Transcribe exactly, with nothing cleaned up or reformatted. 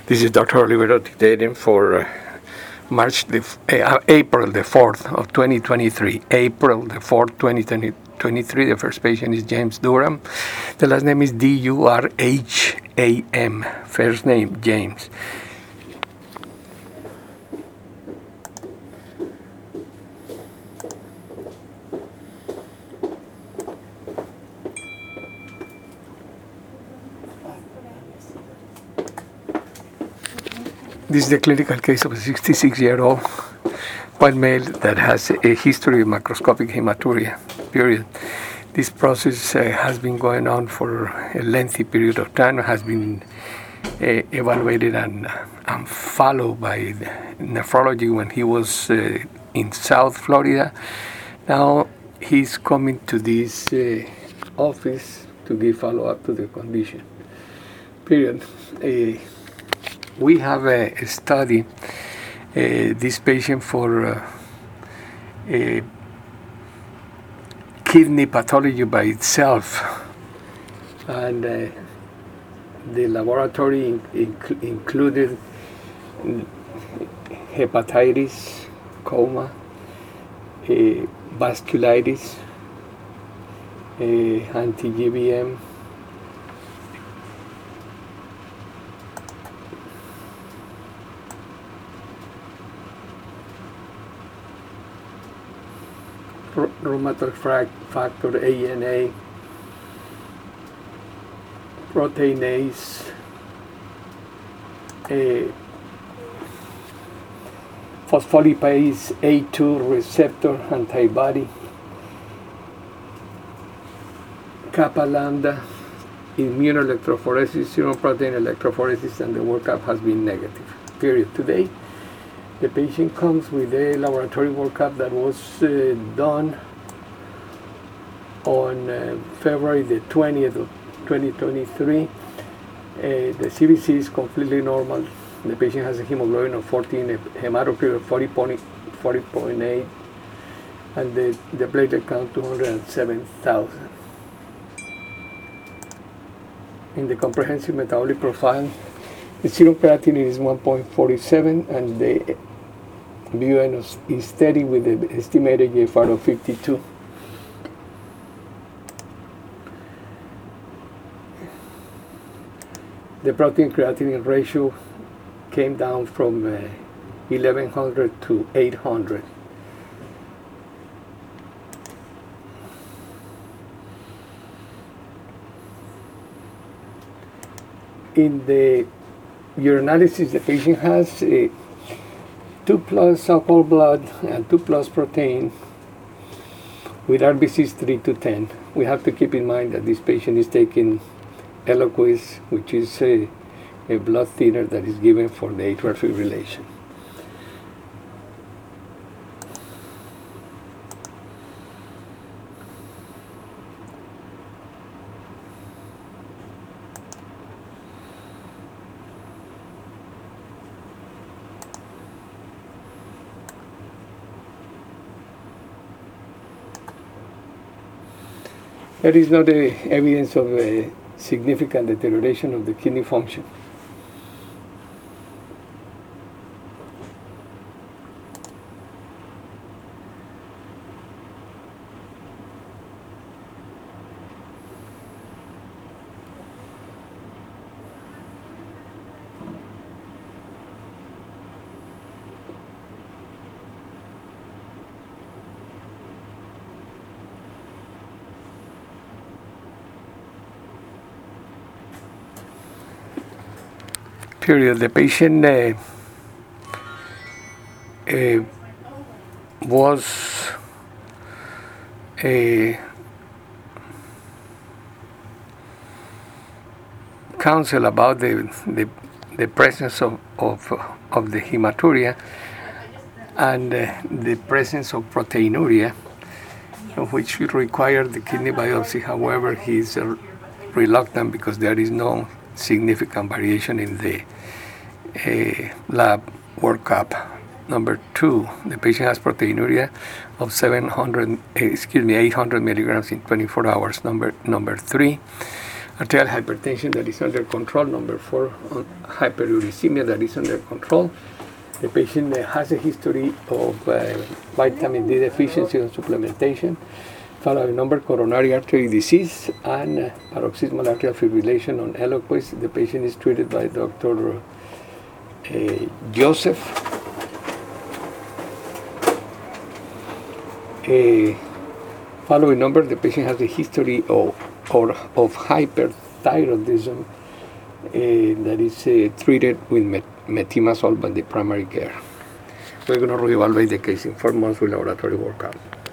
This is Doctor Olivero dictating for uh, March the uh, April the fourth of twenty twenty-three. April the fourth, twenty twenty-three. The first patient is James Durham. The last name is D U R H A M. First name James. This is the clinical case of a sixty-six-year-old white male that has a history of macroscopic hematuria, period. This process uh, has been going on for a lengthy period of time, has been uh, evaluated and, and followed by nephrology when he was uh, in South Florida. Now he's coming to this uh, office to give follow-up to the condition, period. Uh, We have a, a study, uh, this patient for uh, a kidney pathology by itself, and uh, the laboratory in, in, included hepatitis, coma, uh, vasculitis, uh, anti-G B M, rheumatoid factor A N A, proteinase, a phospholipase A two receptor antibody, kappa lambda, immunoelectrophoresis, serum protein electrophoresis, and the workup has been negative, period. Today, the patient comes with a laboratory workup that was uh, done on uh, February the twentieth of twenty twenty-three. Uh, the C B C is completely normal. The patient has a hemoglobin of fourteen, a hematocrit of forty point eight, and the, the platelet count two hundred seven thousand. In the comprehensive metabolic profile, the serum creatinine is one point four seven, and the B U N is steady with the estimated G F R of fifty-two. The protein creatinine ratio came down from uh, eleven hundred to eight hundred. In the urinalysis, the patient has a two plus alcohol blood and two plus protein with R B Cs three to ten. We have to keep in mind that this patient is taking Eliquis, which is a, a blood thinner that is given for the atrial fibrillation. There is no evidence of a significant deterioration of the kidney function. Period. The patient uh, uh, was uh, counseled about the, the the presence of of, of the hematuria and uh, the presence of proteinuria, which required the kidney biopsy. However, he is uh, reluctant because there is no significant variation in the uh, lab workup. Number two, the patient has proteinuria of seven hundred, excuse me, eight hundred milligrams in twenty-four hours. Number number three, arterial hypertension that is under control. Number four, on hyperuricemia that is under control. The patient uh, has a history of uh, vitamin D deficiency and supplementation, followed by number coronary artery disease and uh, paroxysmal atrial fibrillation on Eliquis. The patient is treated by Doctor Uh, Joseph. Uh, following number, the patient has a history of, or, of hyperthyroidism uh, that is uh, treated with met- metimazole by the primary care. We're going to reevaluate the case in four months with laboratory workup.